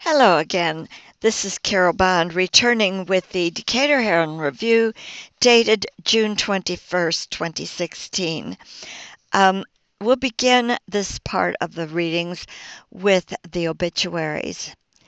Hello again. This is Carol Bond returning with the Decatur Herald Review dated June 21st, 2016. We'll begin this part of the readings with the obituaries.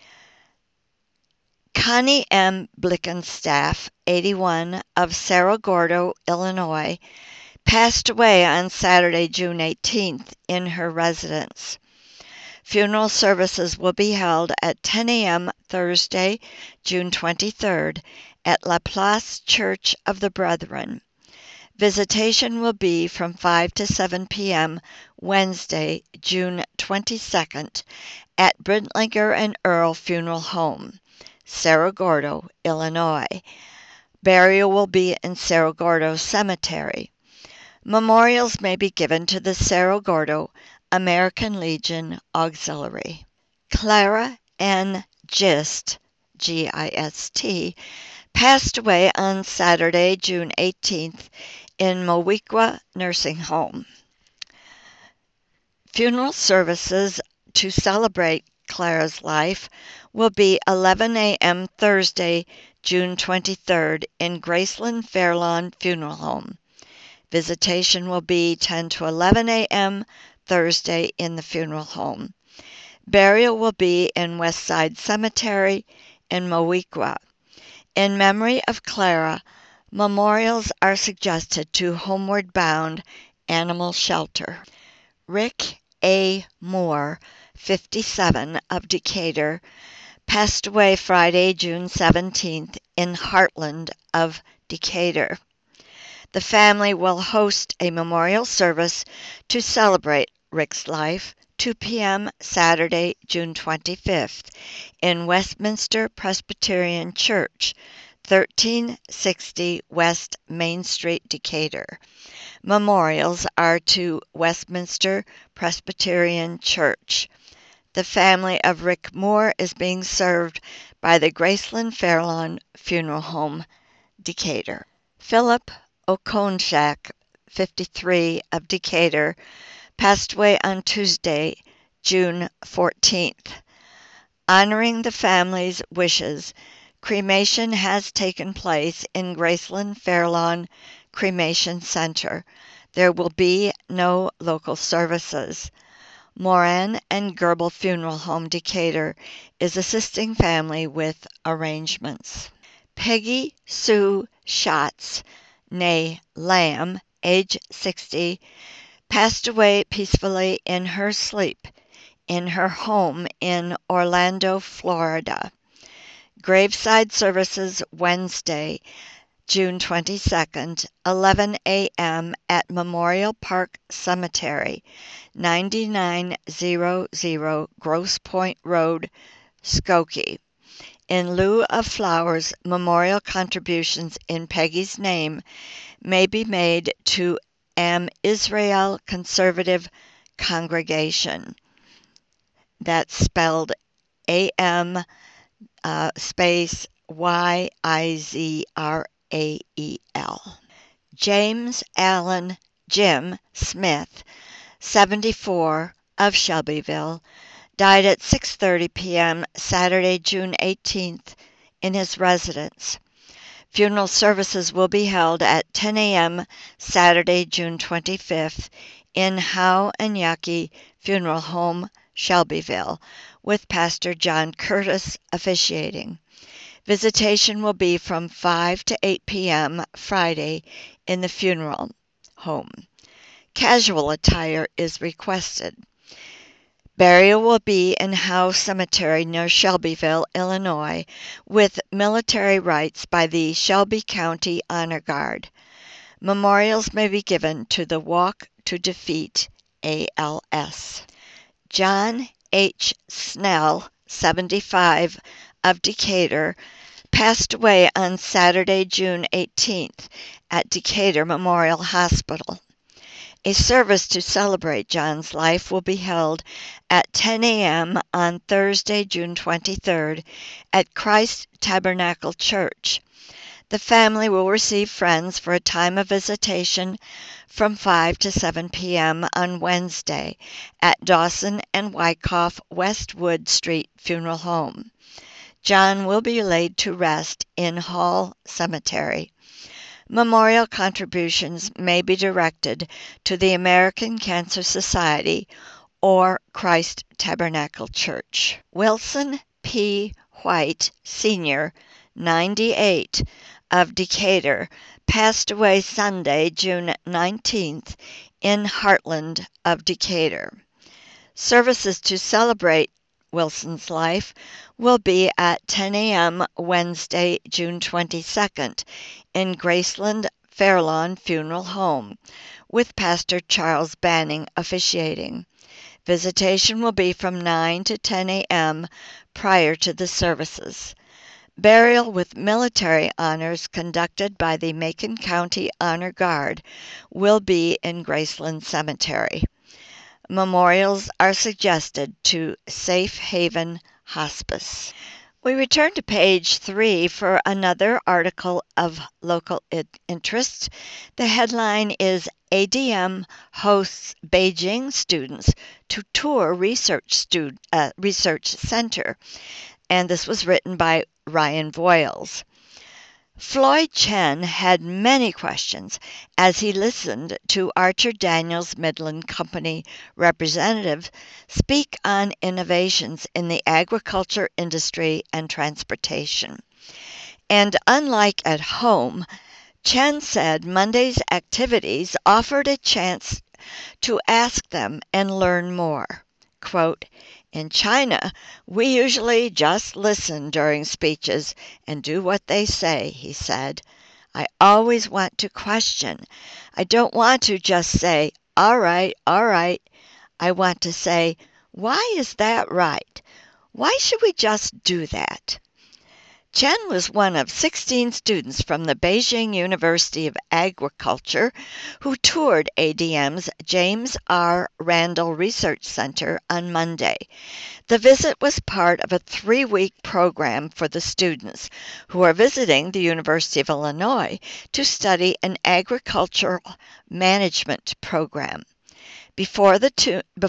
Connie M. Blickenstaff, 81, of Cerro Gordo, Illinois, passed away on Saturday, June 18th, in her residence. Funeral services will be held at 10 a.m. Thursday, June 23rd, at La Place Church of the Brethren. Visitation will be from 5 to 7 p.m. Wednesday, June 22nd, at Brintlinger and Earl Funeral Home, Cerro Gordo, Illinois. Burial will be in Cerro Gordo Cemetery. Memorials may be given to the Cerro Gordo American Legion Auxiliary. Clara N. Gist, G-I-S-T, passed away on Saturday, June 18th, in Moweaqua Nursing Home. Funeral services to celebrate Clara's life will be 11 a.m. Thursday, June 23rd, in Graceland Fairlawn Funeral Home. Visitation will be 10 to 11 a.m. Thursday in the funeral home. Burial will be in Westside Cemetery in Moweaqua. In memory of Clara, memorials are suggested to Homeward Bound Animal Shelter. Rick A. Moore, 57, of Decatur, passed away Friday, June 17th, in Heartland of Decatur. The family will host a memorial service to celebrate Rick's life, 2 p.m. Saturday, June 25th, in Westminster Presbyterian Church, 1360 West Main Street, Decatur. Memorials are to Westminster Presbyterian Church. The family of Rick Moore is being served by the Graceland Fairlawn Funeral Home, Decatur. Philip Okonchak, 53, of Decatur, passed away on Tuesday, June 14th. Honoring the family's wishes, cremation has taken place in Graceland Fairlawn Cremation Center. There will be no local services. Moran and Gerbil Funeral Home, Decatur, is assisting family with arrangements. Peggy Sue Schatz, née Lamb, age 60, passed away peacefully in her sleep in her home in Orlando, Florida. Graveside services Wednesday, June 22nd, 11 a.m. at Memorial Park Cemetery, 9900 Grosse Pointe Road, Skokie. In lieu of flowers, memorial contributions in Peggy's name may be made to Am Israel Conservative Congregation. That's spelled A-M space Y-I-Z-R-A-E-L. James Allen Jim Smith, 74, of Shelbyville, died at 6:30 p.m. Saturday, June 18th, in his residence. Funeral services will be held at 10 a.m. Saturday, June 25th, in Howe and Yaki Funeral Home, Shelbyville, with Pastor John Curtis officiating. Visitation will be from 5 to 8 p.m. Friday in the funeral home. Casual attire is requested. Burial will be in Howe Cemetery near Shelbyville, Illinois, with military rites by the Shelby County Honor Guard. Memorials may be given to the Walk to Defeat ALS. John H. Snell, 75, of Decatur, passed away on Saturday, June 18th, at Decatur Memorial Hospital. A service to celebrate John's life will be held at 10 a.m. on Thursday, June 23rd, at Christ Tabernacle Church. The family will receive friends for a time of visitation from 5 to 7 p.m. on Wednesday at Dawson and Wyckoff Westwood Street Funeral Home. John will be laid to rest in Hall Cemetery. Memorial contributions may be directed to the American Cancer Society or Christ Tabernacle Church. Wilson P. White, Sr., 98, of Decatur, passed away Sunday, June 19th, in Heartland of Decatur. Services to celebrate Wilson's life will be at 10 a.m. Wednesday, June 22nd, in Graceland Fairlawn Funeral Home, with Pastor Charles Banning officiating. Visitation will be from 9 to 10 a.m. prior to the services. Burial with military honors conducted by the Macon County Honor Guard will be in Graceland Cemetery. Memorials are suggested to Safe Haven Hospice. We return to page 3 for another article of local interest. The headline is ADM hosts Beijing students to tour research center, and this was written by Ryan Voiles. Floyd Chen had many questions as he listened to Archer Daniels Midland Company representative speak on innovations in the agriculture industry and transportation. And unlike at home, Chen said Monday's activities offered a chance to ask them and learn more. Quote, "In China, we usually just listen during speeches and do what they say," he said. "I always want to question. I don't want to just say, 'All right, all right.' I want to say, 'Why is that right? Why should we just do that?'" Chen was one of 16 students from the Beijing University of Agriculture who toured ADM's James R. Randall Research Center on Monday. The visit was part of a 3-week program for the students who are visiting the University of Illinois to study an agricultural management program. Before the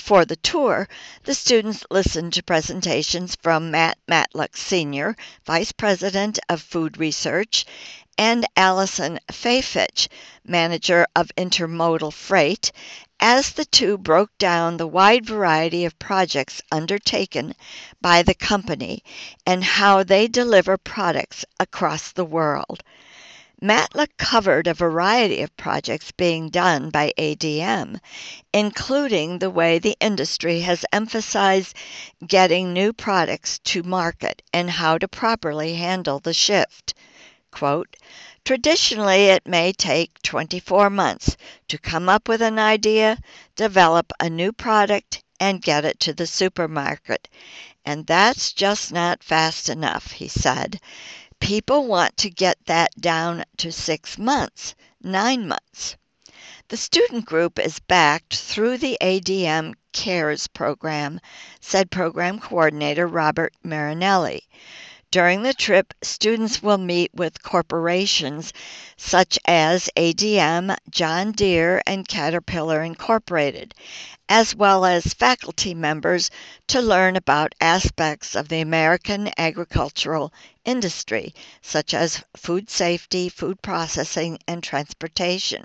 tour, the students listened to presentations from Matt Matlock Sr., Vice President of Food Research, and Allison Fayfitch, Manager of Intermodal Freight, as the two broke down the wide variety of projects undertaken by the company and how they deliver products across the world. Matlock covered a variety of projects being done by ADM, including the way the industry has emphasized getting new products to market and how to properly handle the shift. Quote, "Traditionally, it may take 24 months to come up with an idea, develop a new product, and get it to the supermarket. And that's just not fast enough," he said. "People want to get that down to 6 months, 9 months. The student group is backed through the ADM CARES program," said Program Coordinator Robert Marinelli. During the trip, students will meet with corporations such as ADM, John Deere, and Caterpillar Incorporated, as well as faculty members to learn about aspects of the American agricultural industry, such as food safety, food processing, and transportation.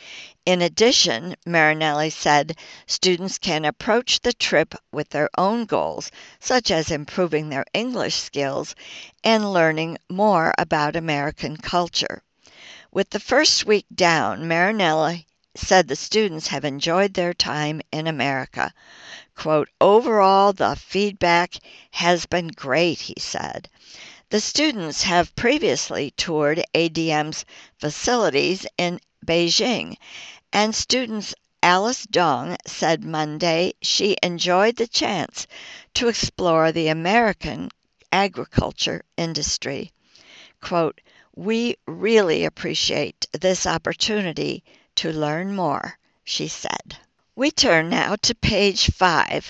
In addition, Marinelli said students can approach the trip with their own goals, such as improving their English skills and learning more about American culture. With the first week down, Marinelli said the students have enjoyed their time in America. Quote, "Overall, the feedback has been great," he said. The students have previously toured ADM's facilities in Beijing, and students Alice Dong said Monday she enjoyed the chance to explore the American agriculture industry. Quote, "We really appreciate this opportunity to learn more," she said. We turn now to page 5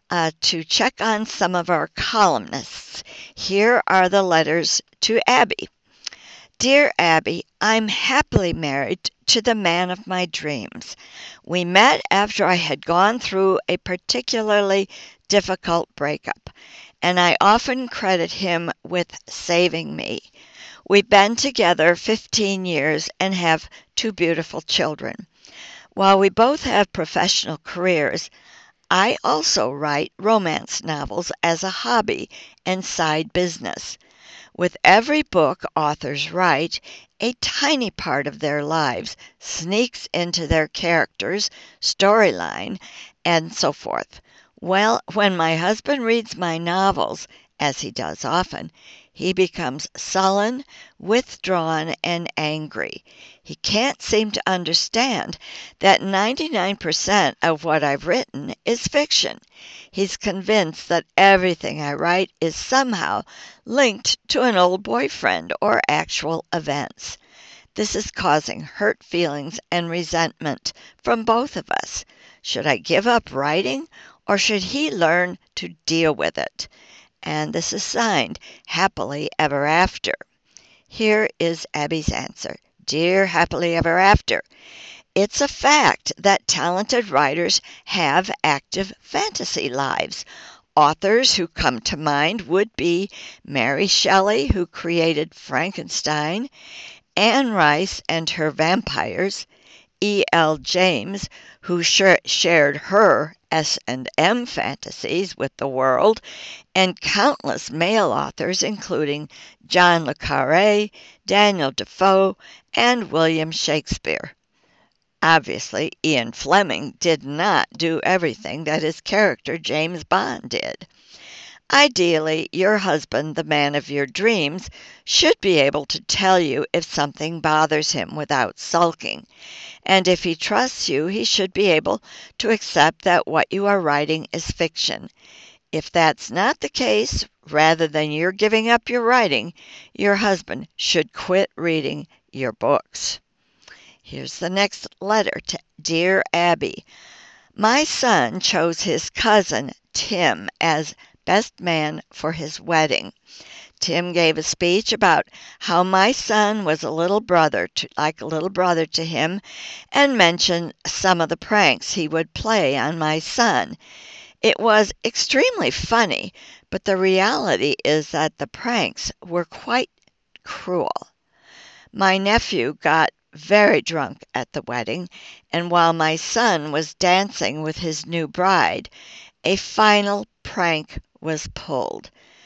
to check on some of our columnists. Here are the letters to Abby. Dear Abby, I'm happily married to the man of my dreams. We met after I had gone through a particularly difficult breakup, and I often credit him with saving me. We've been together 15 years and have two beautiful children. While we both have professional careers, I also write romance novels as a hobby and side business. With every book authors write, a tiny part of their lives sneaks into their characters, storyline, and so forth. Well, when my husband reads my novels, as he does often, he becomes sullen, withdrawn, and angry. He can't seem to understand that 99% of what I've written is fiction. He's convinced that everything I write is somehow linked to an old boyfriend or actual events. This is causing hurt feelings and resentment from both of us. Should I give up writing or should he learn to deal with it? And this is signed Happily Ever After. Here is Abby's answer. Dear Happily Ever After, it's a fact that talented writers have active fantasy lives. Authors who come to mind would be Mary Shelley, who created Frankenstein, Anne Rice and her vampires, E.L. James, who shared her S&M fantasies with the world, and countless male authors including John le Carré, Daniel Defoe, and William Shakespeare. Obviously, Ian Fleming did not do everything that his character James Bond did. Ideally, your husband, the man of your dreams, should be able to tell you if something bothers him without sulking. And if he trusts you, he should be able to accept that what you are writing is fiction. If that's not the case, rather than your giving up your writing, your husband should quit reading your books. Here's the next letter to Dear Abby. My son chose his cousin, Tim, as best man for his wedding. Tim gave a speech about how my son was like a little brother to him, and mentioned some of the pranks he would play on my son. It was extremely funny, but the reality is that the pranks were quite cruel. My nephew got very drunk at the wedding, and while my son was dancing with his new bride, a final prank was pulled.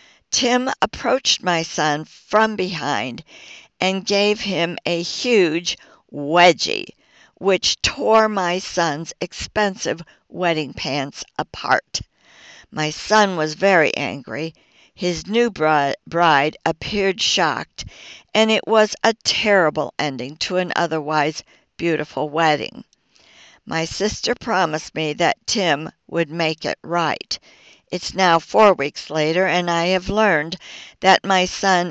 Tim approached my son from behind and gave him a huge wedgie, which tore my son's expensive wedding pants apart. My son was very angry. His new bride appeared shocked, and it was a terrible ending to an otherwise beautiful wedding. My sister promised me that Tim would make it right. It's now 4 weeks later, and I have learned that my son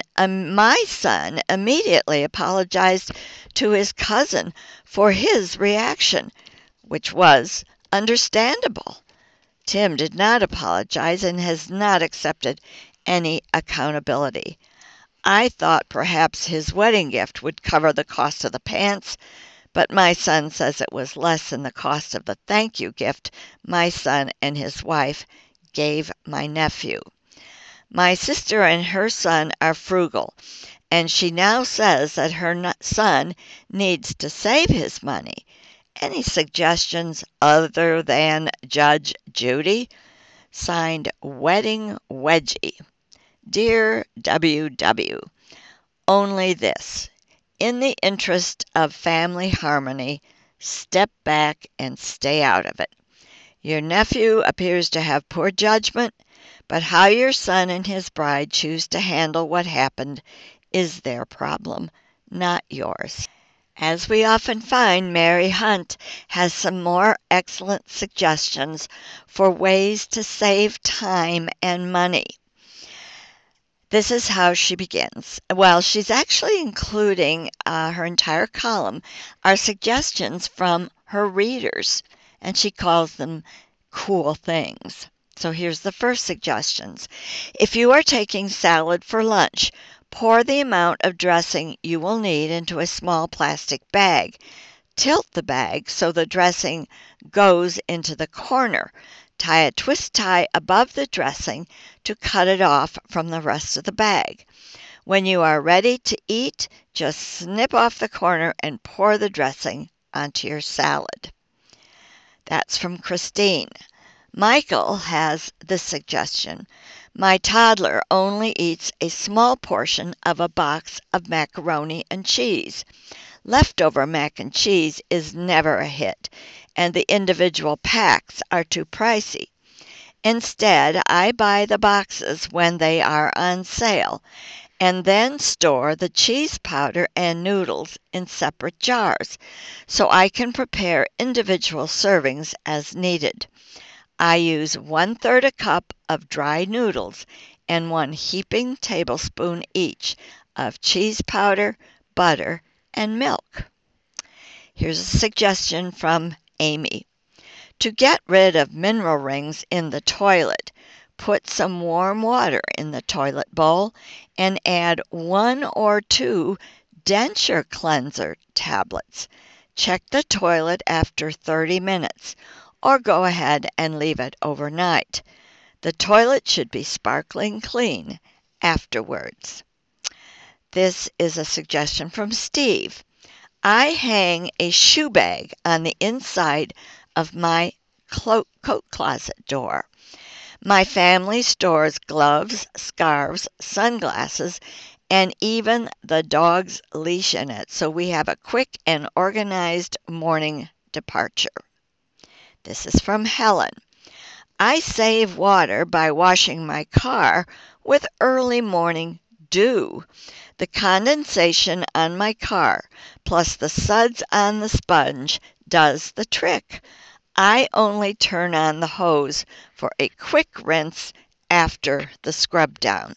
immediately apologized to his cousin for his reaction, which was understandable. Tim did not apologize and has not accepted any accountability. I thought perhaps his wedding gift would cover the cost of the pants, but my son says it was less than the cost of the thank you gift my son and his wife gave my nephew. My sister and her son are frugal, and she now says that her son needs to save his money. Any suggestions other than Judge Judy? Signed, Wedding Wedgie. Dear W.W., only this. In the interest of family harmony, step back and stay out of it. Your nephew appears to have poor judgment, but how your son and his bride choose to handle what happened is their problem, not yours. As we often find, Mary Hunt has some more excellent suggestions for ways to save time and money. This is how she begins. Well, she's actually including her entire column are suggestions from her readers, and she calls them cool things. So here's the first suggestions. If you are taking salad for lunch, Pour the amount of dressing you will need into a small plastic bag. Tilt the bag so the dressing goes into the corner. Tie a twist tie above the dressing to cut it off from the rest of the bag. When you are ready to eat, just snip off the corner and pour the dressing onto your salad. That's from Christine. Michael has this suggestion. My toddler only eats a small portion of a box of macaroni and cheese. Leftover mac and cheese is never a hit, and the individual packs are too pricey. Instead, I buy the boxes when they are on sale, and then store the cheese powder and noodles in separate jars, so I can prepare individual servings as needed. I use 1/3 a cup of dry noodles and 1 heaping tablespoon each of cheese powder, butter, and milk. Here's a suggestion from Amy. To get rid of mineral rings in the toilet, put some warm water in the toilet bowl and add 1 or 2 denture cleanser tablets. Check the toilet after 30 minutes or go ahead and leave it overnight. The toilet should be sparkling clean afterwards. This is a suggestion from Steve. I hang a shoe bag on the inside of my coat closet door. My family stores gloves, scarves, sunglasses, and even the dog's leash in it, so we have a quick and organized morning departure. This is from Helen. I save water by washing my car with early morning dew. The condensation on my car, plus the suds on the sponge, does the trick. I only turn on the hose for a quick rinse after the scrub down.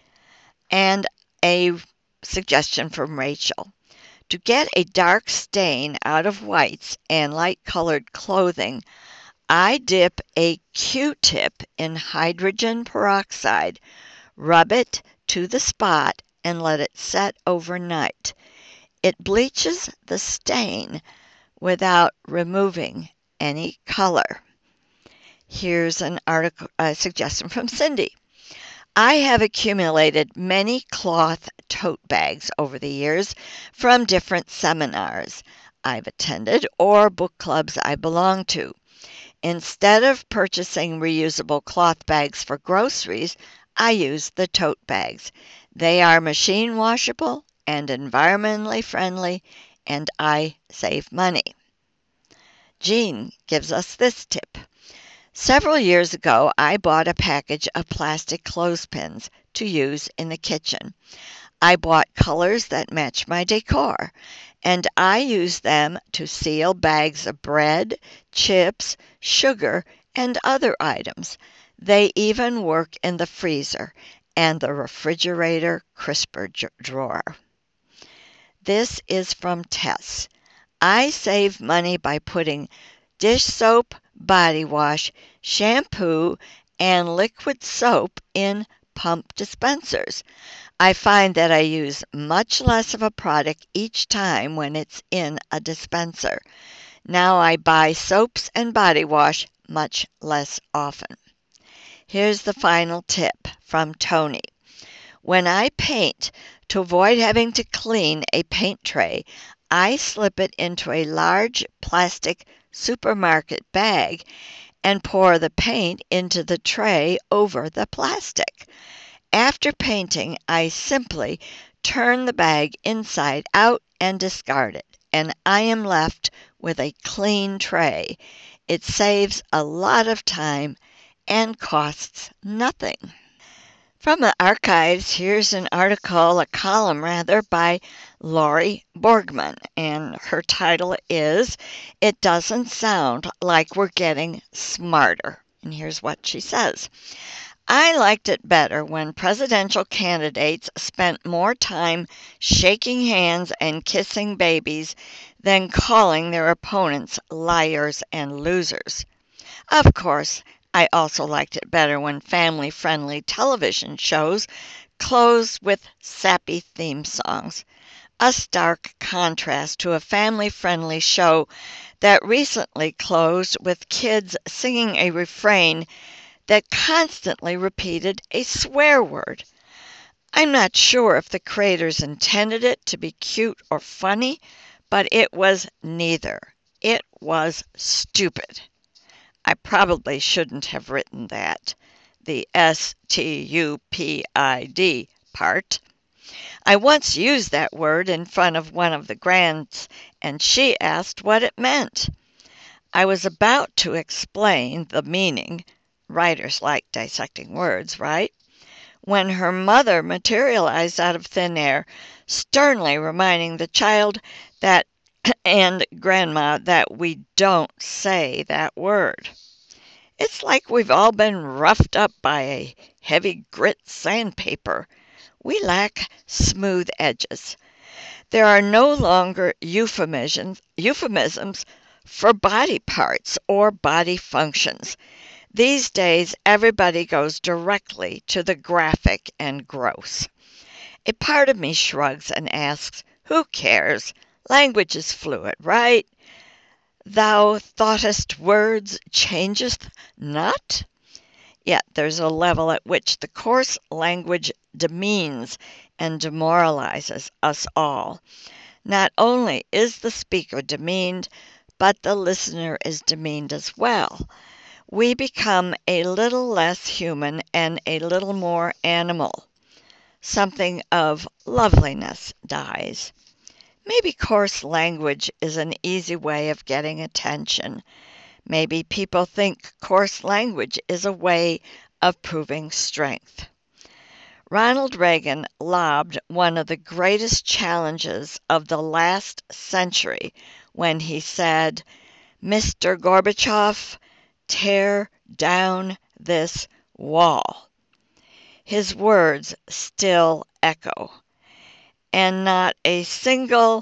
And a suggestion from Rachel. To get a dark stain out of whites and light-colored clothing, I dip a Q-tip in hydrogen peroxide, rub it to the spot, and let it set overnight. It bleaches the stain without removing any color. Here's a suggestion from Cindy. I have accumulated many cloth tote bags over the years from different seminars I've attended or book clubs I belong to. Instead of purchasing reusable cloth bags for groceries, I use the tote bags. They are machine washable and environmentally friendly, and I save money. Jean gives us this tip. Several years ago, I bought a package of plastic clothespins to use in the kitchen. I bought colors that match my decor, and I use them to seal bags of bread, chips, sugar, and other items. They even work in the freezer and the refrigerator crisper drawer. This is from Tess. I save money by putting dish soap, body wash, shampoo, and liquid soap in pump dispensers. I find that I use much less of a product each time when it's in a dispenser. Now I buy soaps and body wash much less often. Here's the final tip from Tony. When I paint, to avoid having to clean a paint tray, I slip it into a large plastic supermarket bag and pour the paint into the tray over the plastic. After painting, I simply turn the bag inside out and discard it, and I am left with a clean tray. It saves a lot of time and costs nothing. From the archives, here's an article, a column rather, by Laurie Borgman, and her title is, It Doesn't Sound Like We're Getting Smarter. And here's what she says. I liked it better when presidential candidates spent more time shaking hands and kissing babies than calling their opponents liars and losers. Of course, I also liked it better when family-friendly television shows close with sappy theme songs, a stark contrast to a family-friendly show that recently closed with kids singing a refrain that constantly repeated a swear word. I'm not sure if the creators intended it to be cute or funny, but it was neither. It was stupid. I probably shouldn't have written that, the S-T-U-P-I-D part. I once used that word in front of one of the grands, and she asked what it meant. I was about to explain the meaning. Writers like dissecting words, right? When her mother materialized out of thin air, sternly reminding the child that and grandma that we don't say that word. It's like we've all been roughed up by a heavy grit sandpaper. We lack smooth edges. There are no longer euphemisms for body parts or body functions. These days, everybody goes directly to the graphic and gross. A part of me shrugs and asks, who cares? Language is fluid, right? Thou thoughtest words changeth not? Yet there's a level at which the coarse language demeans and demoralizes us all. Not only is the speaker demeaned, but the listener is demeaned as well. We become a little less human and a little more animal. Something of loveliness dies. Maybe coarse language is an easy way of getting attention. Maybe people think coarse language is a way of proving strength. Ronald Reagan lobbed one of the greatest challenges of the last century when he said, "Mr. Gorbachev, tear down this wall." His words still echo, and not a single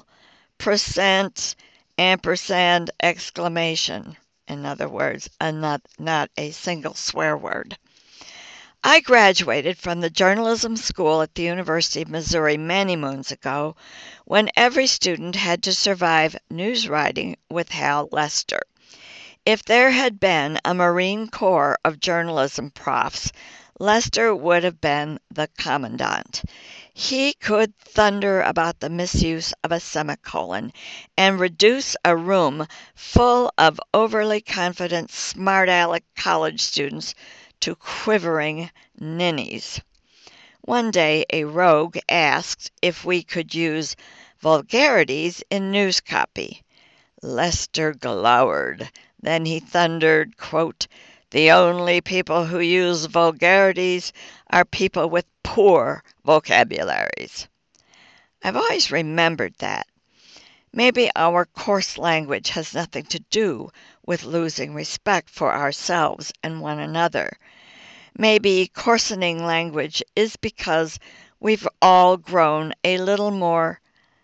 ampersand exclamation. In other words, not a single swear word. I graduated from the journalism school at the University of Missouri many moons ago, when every student had to survive news writing with Hal Lester. If there had been a Marine Corps of journalism profs, Lester would have been the commandant. He could thunder about the misuse of a semicolon and reduce a room full of overly confident, smart-aleck college students to quivering ninnies. One day a rogue asked if we could use vulgarities in news copy. Lester glowered. Then he thundered, quote, "The only people who use vulgarities are people with poor vocabularies." I've always remembered that. Maybe our coarse language has nothing to do with losing respect for ourselves and one another. Maybe coarsening language is because we've all grown a little more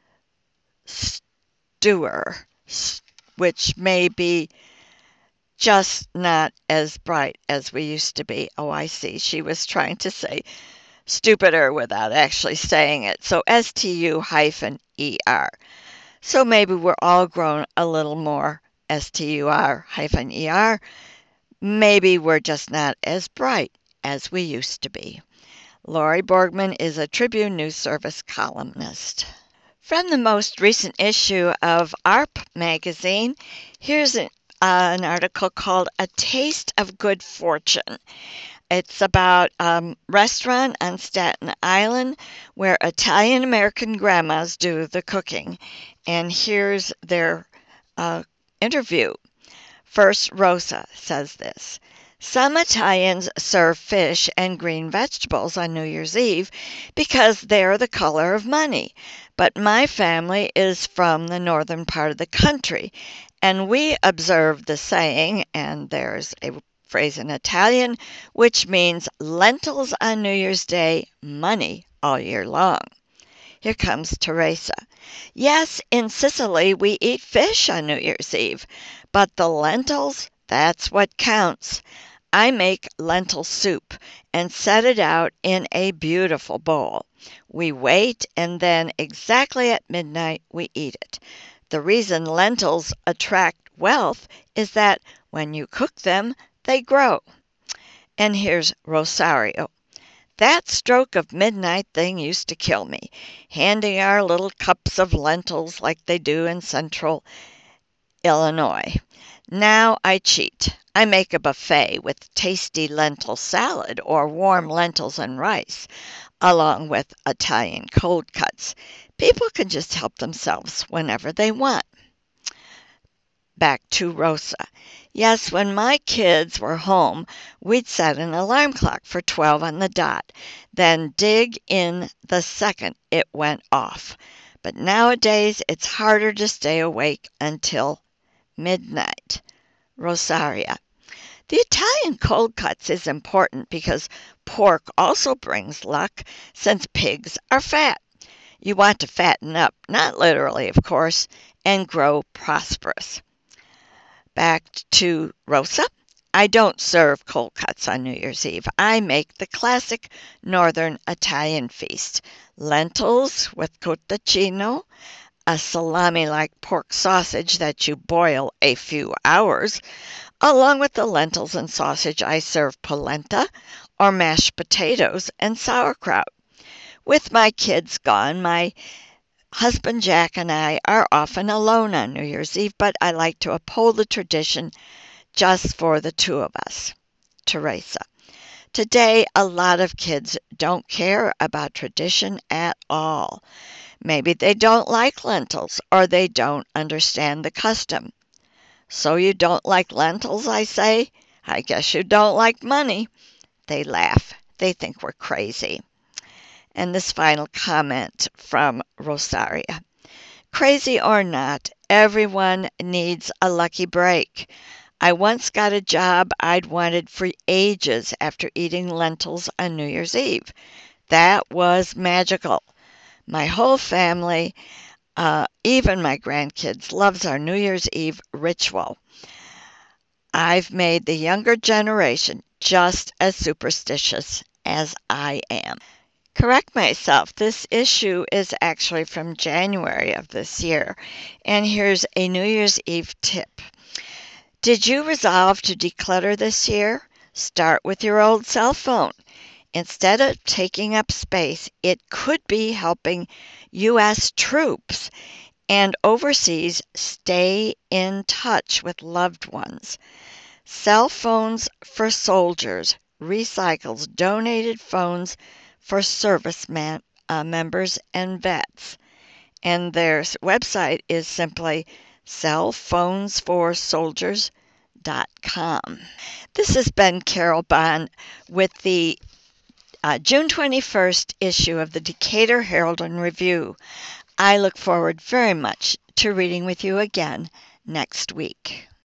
stewer, which may be just not as bright as we used to be. Oh, I see. She was trying to say stupider without actually saying it. So STU-ER. So maybe we're all grown a little more STUR-ER. Maybe we're just not as bright as we used to be. Lori Borgman is a Tribune News Service columnist. From the most recent issue of ARP magazine, here's an article called "A Taste of Good Fortune." It's about a restaurant on Staten Island where Italian-American grandmas do the cooking. And here's their interview. First, Rosa says this: "Some Italians serve fish and green vegetables on New Year's Eve because they're the color of money. But my family is from the northern part of the country, and we observe the saying," and there's a phrase in Italian, which means lentils on New Year's Day, money all year long. Here comes Teresa. "Yes, in Sicily we eat fish on New Year's Eve, but the lentils, that's what counts. I make lentil soup and set it out in a beautiful bowl. We wait, and then exactly at midnight we eat it. The reason lentils attract wealth is that when you cook them, they grow. And here's Rosario. That stroke of midnight thing used to kill me, handing our little cups of lentils like they do in central Illinois. Now I cheat. I make a buffet with tasty lentil salad or warm lentils and rice, along with Italian cold cuts. People can just help themselves whenever they want. Back to Rosa. Yes, when my kids were home, we'd set an alarm clock for 12 on the dot, then dig in the second it went off. But nowadays, it's harder to stay awake until midnight. Rosaria. The Italian cold cuts is important because pork also brings luck since pigs are fat. You want to fatten up, not literally, of course, and grow prosperous. Back to Rosa. I don't serve cold cuts on New Year's Eve. I make the classic northern Italian feast. Lentils with cotechino, a salami-like pork sausage that you boil a few hours. Along with the lentils and sausage, I serve polenta or mashed potatoes and sauerkraut. With my kids gone, my husband Jack and I are often alone on New Year's Eve, but I like to uphold the tradition just for the two of us. Teresa. Today, a lot of kids don't care about tradition at all. Maybe they don't like lentils or they don't understand the custom. So you don't like lentils, I say? I guess you don't like money. They laugh. They think we're crazy. And this final comment from Rosaria. Crazy or not, everyone needs a lucky break. I once got a job I'd wanted for ages after eating lentils on New Year's Eve. That was magical. My whole family, even my grandkids, loves our New Year's Eve ritual. I've made the younger generation just as superstitious as I am. Correct myself, this issue is actually from January of this year, and here's a New Year's Eve tip. Did you resolve to declutter this year? Start with your old cell phone. Instead of taking up space, it could be helping U.S. troops and overseas stay in touch with loved ones. Cell Phones for Soldiers recycles donated phones for service members and vets. And their website is simply cellphonesforsoldiers.com. This has been Carol Bond with the June 21st issue of the Decatur Herald and Review. I look forward very much to reading with you again next week.